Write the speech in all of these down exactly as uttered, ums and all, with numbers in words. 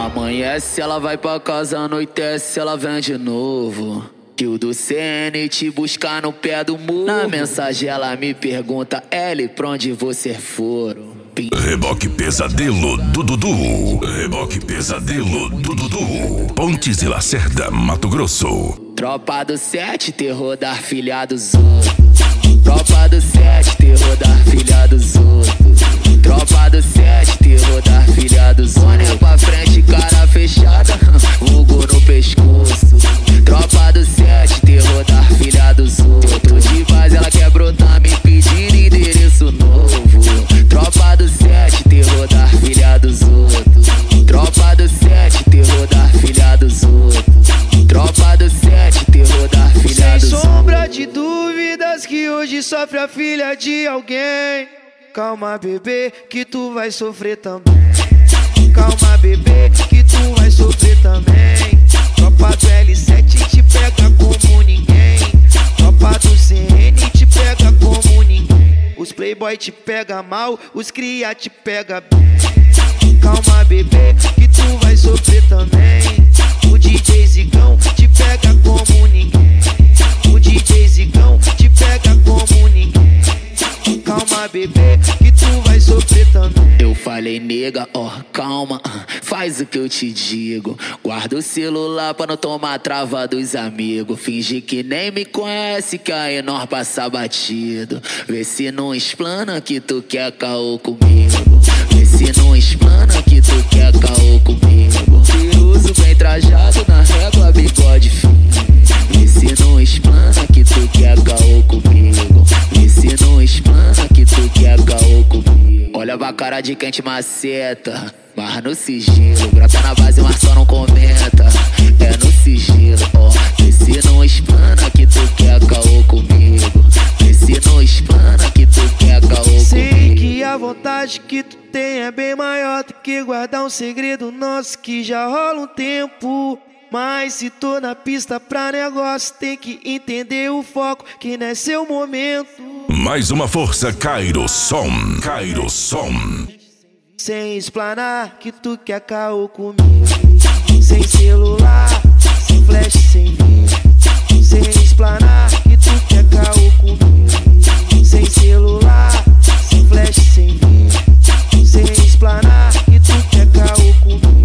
Amanhece, ela vai pra casa, anoitece, ela vem de novo. Que o do C N te buscar no pé do muro. Na mensagem ela me pergunta, L, pra onde você foram? Reboque Pesadelo do Dudu. Reboque Pesadelo do Dudu. Pontes e Lacerda, Mato Grosso. Tropa do sete, terror da filha dos outros. Tropa do sete, terror da filha dos outros. Tropa do sete, terror da filha dos outros. Olha pra frente, cara fechada, vulgo no pescoço. Tropa do sete, terror da filha dos outros. De base ela quer brotar, me pedir endereço novo. Tropa do sete, terror da filha dos outros. Tropa do sete, terror da filha dos outros. Tropa do sete, terror da filha dos outros. Sem sombra de dúvidas que hoje sofre a filha de alguém. Calma, bebê, que tu vai sofrer também. Calma, bebê, que tu vai sofrer também. Tropa do L sete te pega como ninguém. Tropa do C N te pega como ninguém. Os playboy te pega mal, os cria te pega bem. Calma, bebê, que tu vai sofrer também. O D J Zigão te pega como ninguém. O D J Zigão te pega como ninguém. Calma, bebê, que tu vai sofrer também. Eu falei, nega, ó, oh, calma, faz o que eu te digo. Guarda o celular pra não tomar trava dos amigos. Finge que nem me conhece, que aí nós passa batido. Vê se não explana que tu quer caô comigo. Vê se não explana que tu quer caô comigo. Piruso bem trajado na régua, bigode fino. Vê se não explana que tu quer caô comigo. Vê se não explana que tu quer caô comigo. Olha pra cara de quem te maceta, mas no sigilo. Brota na base, mas só não comenta. É no sigilo, ó. Vê se não explana que tu quer caô comigo. Vê se não explana que tu quer caô comigo. Sei que a vontade que tu tem é bem maior do que guardar um segredo nosso que já rola um tempo. Mas se tô na pista pra negócio, tem que entender o foco, que não é seu momento. Mais uma força, Cairo Som. Cairo Som. Sem explanar que tu quer caô comigo. Sem celular, sem flash, sem vídeo. Sem explanar que tu quer caô comigo. Sem celular, sem flash, sem vídeo. Sem explanar que tu quer caô comigo.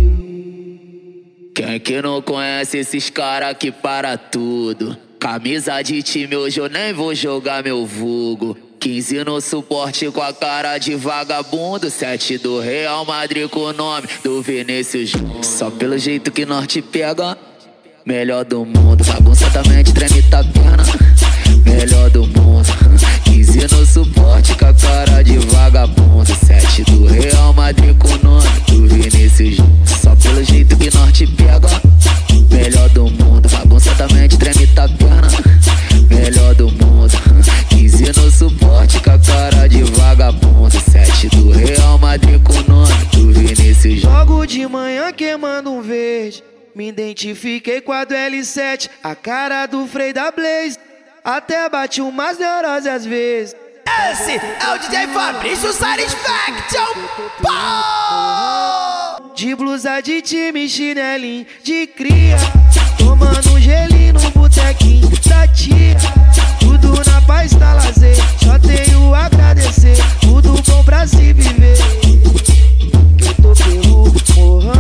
Quem que não conhece esses cara que para tudo? Camisa de time hoje eu nem vou jogar meu vulgo. quinze no suporte com a cara de vagabundo. Sete do Real Madrid com o nome do Vinícius. Só pelo jeito que nós te pega, melhor do mundo. Bagunça também te treme tá pena, melhor do mundo. quinze no suporte com a cara de vagabundo. Sete do Real Madrid com o nome do Vinícius. Só pelo jeito que nós te pega, melhor do mundo. Bagunça também te treme tá pena, melhor do mundo. quinze no suporte com a cara de vagabundo. Sete do Real Madrid com o nome do Vinícius. Logo de manhã queimando um verde, me identifiquei com a do L sete, a cara do Frei da Blaze. Até bati umas neuroses às vezes. Esse é o D J Fabrício Satisfaction. De blusa de time, chinelinho de cria, tomando gelinho no botequinho da tia. Tudo na paz tá lazer, só tenho a agradecer. Tudo bom pra se viver, que eu tô pelo morrão.